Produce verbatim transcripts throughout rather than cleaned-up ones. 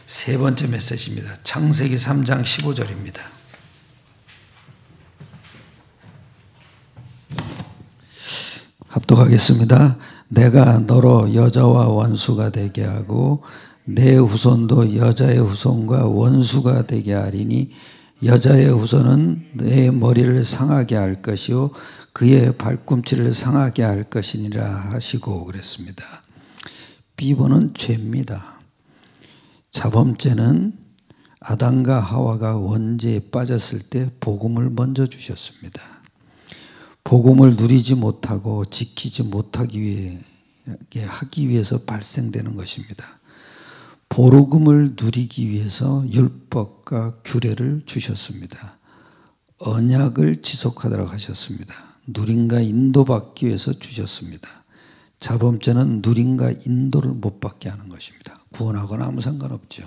세 번째 메시지입니다. 창세기 삼 장 십오 절입니다. 합독하겠습니다. 내가 너로 여자와 원수가 되게 하고 내 후손도 여자의 후손과 원수가 되게 하리니 여자의 후손은 내 머리를 상하게 할 것이요 그의 발꿈치를 상하게 할 것이니라 하시고 그랬습니다. 비번은 죄입니다. 자범죄는 아담과 하와가 원죄에 빠졌을 때 복음을 먼저 주셨습니다. 복음을 누리지 못하고 지키지 못하기 위해 하기 위해서 발생되는 것입니다. 보르금을 누리기 위해서 율법과 규례를 주셨습니다. 언약을 지속하도록 하셨습니다. 누림과 인도받기 위해서 주셨습니다. 자범죄는 누림과 인도를 못 받게 하는 것입니다. 구원하거나 아무 상관없죠.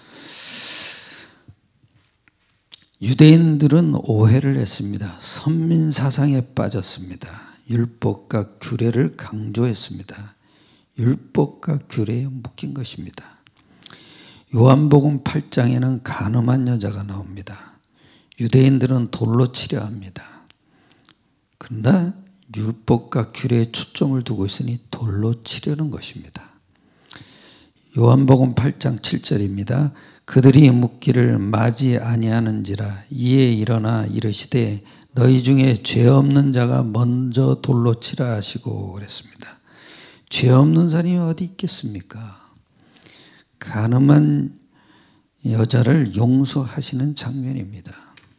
유대인들은 오해를 했습니다. 선민 사상에 빠졌습니다. 율법과 규례를 강조했습니다. 율법과 규례에 묶인 것입니다. 요한복음 팔 장에는 간음한 여자가 나옵니다. 유대인들은 돌로 치려 합니다. 그런데 율법과 규례에 초점을 두고 있으니 돌로 치려는 것입니다. 요한복음 팔 장 칠 절입니다. 그들이 묻기를 마지 아니하는지라 이에 일어나 이르시되 너희 중에 죄 없는 자가 먼저 돌로 치라 하시고 그랬습니다. 죄 없는 사람이 어디 있겠습니까? 간음한 여자를 용서하시는 장면입니다.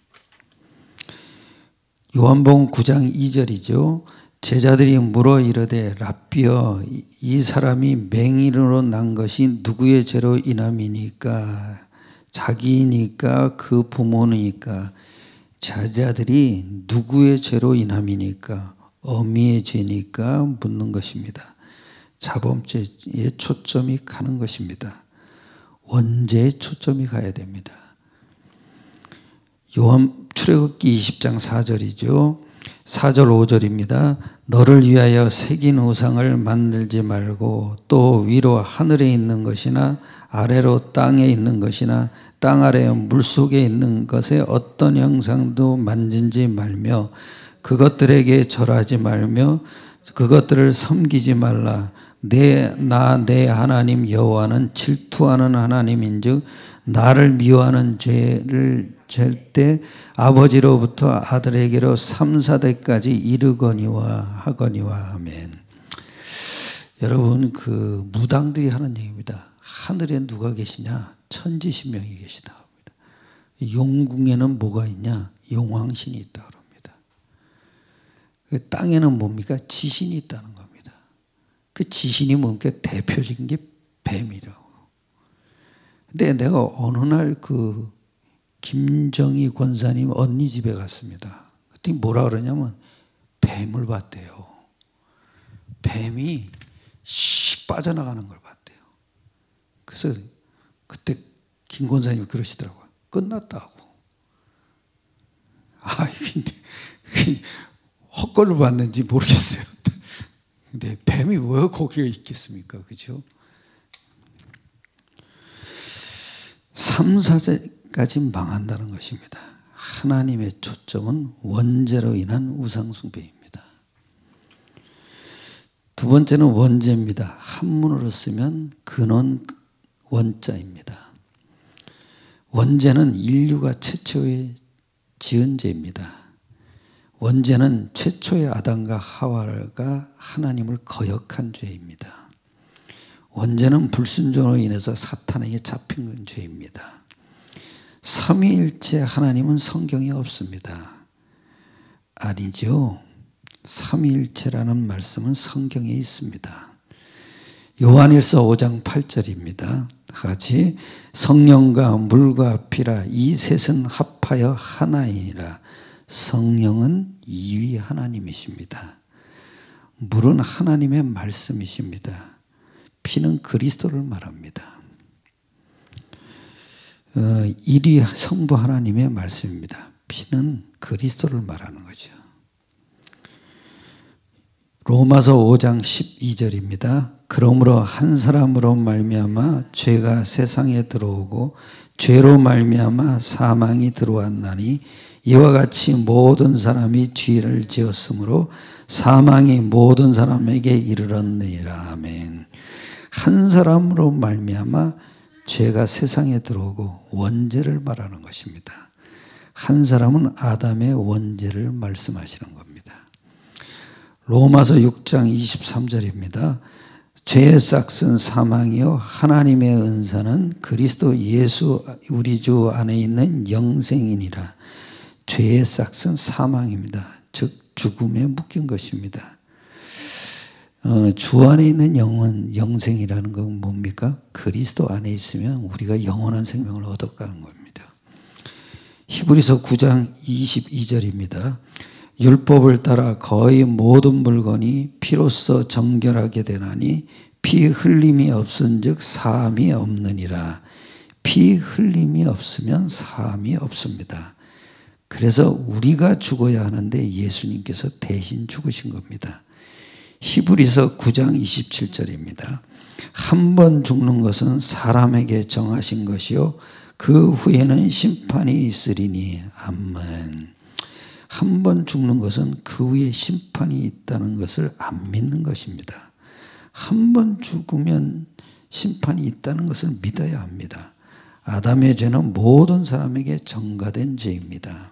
요한복음 구 장 이 절이죠. 제자들이 물어 이르되 랍비여 이 사람이 맹인으로 난 것이 누구의 죄로 인함이니까 자기니까 그 부모니까 제자들이 누구의 죄로 인함이니까 어미의 죄니까 묻는 것입니다. 자범죄에 초점이 가는 것입니다. 원죄에 초점이 가야 됩니다. 요한 출애굽기 이십 장 사 절이죠. 사 절 오 절입니다. 너를 위하여 새긴 우상을 만들지 말고 또 위로 하늘에 있는 것이나 아래로 땅에 있는 것이나 땅 아래 물속에 있는 것에 어떤 형상도 만지지 말며 그것들에게 절하지 말며 그것들을 섬기지 말라. 내, 나, 내 하나님 여호와는 질투하는 하나님인즉 나를 미워하는 죄를 잴 때 아버지로부터 아들에게로 삼, 사대까지 이르거니와 하거니와 아멘. 여러분 그 무당들이 하는 얘기입니다. 하늘에 누가 계시냐? 천지신명이 계시다 합니다. 용궁에는 뭐가 있냐? 용왕신이 있다 그럽니다. 그 땅에는 뭡니까? 지신이 있다는 겁니다. 그 지신이 뭡니까? 대표적인 게 뱀이라고. 근데 내가 어느 날 그 김정희 권사님 언니 집에 갔습니다. 그때 뭐라 그러냐면 뱀을 봤대요. 뱀이 씩 빠져나가는 걸 봤대요. 그래서 그때 김 권사님이 그러시더라고요. 끝났다고. 아, 근데 헛걸을 봤는지 모르겠어요. 근데 뱀이 왜 거기에 있겠습니까? 그죠? 삼, 사제까지 망한다는 것입니다. 하나님의 초점은 원죄로 인한 우상숭배입니다. 두 번째는 원죄입니다. 한문으로 쓰면 근원 원자입니다. 원죄는 인류가 최초의 지은 죄입니다. 원죄는 최초의 아담과 하와가 하나님을 거역한 죄입니다. 원죄는 불순종으로 인해서 사탄에게 잡힌 죄입니다. 삼위일체 하나님은 성경에 없습니다. 아니죠. 삼위일체라는 말씀은 성경에 있습니다. 요한일서 오 장 팔 절입니다. 같이 성령과 물과 피라 이 셋은 합하여 하나이니라. 성령은 이위 하나님이십니다. 물은 하나님의 말씀이십니다. 피는 그리스도를 말합니다. 어, 일위 성부 하나님의 말씀입니다. 피는 그리스도를 말하는 거죠. 로마서 오 장 십이 절입니다. 그러므로 한 사람으로 말미암아 죄가 세상에 들어오고 죄로 말미암아 사망이 들어왔나니 이와 같이 모든 사람이 죄를 지었으므로 사망이 모든 사람에게 이르렀느니라. 아멘. 한 사람으로 말미암아 죄가 세상에 들어오고 원죄를 말하는 것입니다. 한 사람은 아담의 원죄를 말씀하시는 겁니다. 로마서 육 장 이십삼 절입니다. 죄의 싹은 사망이요 하나님의 은사는 그리스도 예수 우리 주 안에 있는 영생이니라. 죄의 싹은 사망입니다. 즉 죽음에 묶인 것입니다. 어, 주 안에 있는 영혼, 영생이라는 건 뭡니까? 그리스도 안에 있으면 우리가 영원한 생명을 얻어가는 겁니다. 히브리서 구 장 이십이 절입니다. 율법을 따라 거의 모든 물건이 피로써 정결하게 되나니 피 흘림이 없은즉 사함이 없느니라. 피 흘림이 없으면 사함이 없습니다. 그래서 우리가 죽어야 하는데 예수님께서 대신 죽으신 겁니다. 히브리서 구 장 이십칠 절입니다. 한 번 죽는 것은 사람에게 정하신 것이요 그 후에는 심판이 있으리니. 아멘. 한 번 죽는 것은 그 후에 심판이 있다는 것을 안 믿는 것입니다. 한 번 죽으면 심판이 있다는 것을 믿어야 합니다. 아담의 죄는 모든 사람에게 전가된 죄입니다.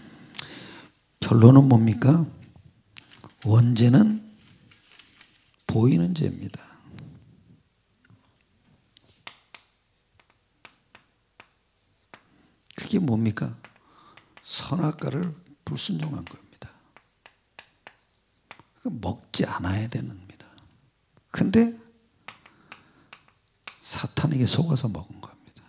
결론은 뭡니까? 원죄는 보이는 죄입니다. 그게 뭡니까? 선악과를 불순종한 겁니다. 먹지 않아야 되는 겁니다. 근데 사탄에게 속아서 먹은 겁니다.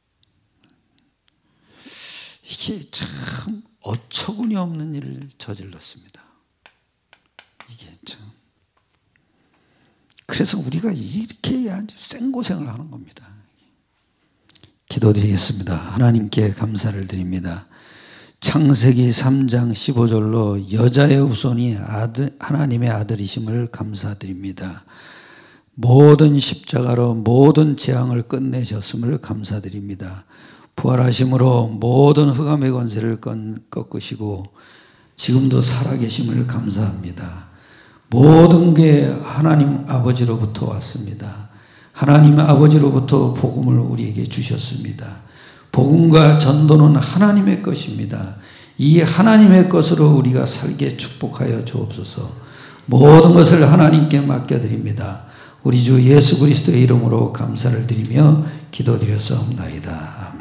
이게 참 어처구니 없는 일을 저질렀습니다. 이게 참. 그래서 우리가 이렇게 아주 생고생을 하는 겁니다. 기도드리겠습니다. 하나님께 감사를 드립니다. 창세기 삼 장 십오 절로 여자의 후손이 아들, 하나님의 아들이심을 감사드립니다. 모든 십자가로 모든 재앙을 끝내셨음을 감사드립니다. 부활하심으로 모든 흑암의 권세를 꺾으시고 지금도 살아계심을 감사합니다. 모든 게 하나님 아버지로부터 왔습니다. 하나님 아버지로부터 복음을 우리에게 주셨습니다. 복음과 전도는 하나님의 것입니다. 이 하나님의 것으로 우리가 살게 축복하여 주옵소서. 모든 것을 하나님께 맡겨드립니다. 우리 주 예수 그리스도의 이름으로 감사를 드리며 기도드렸사옵나이다. 아멘.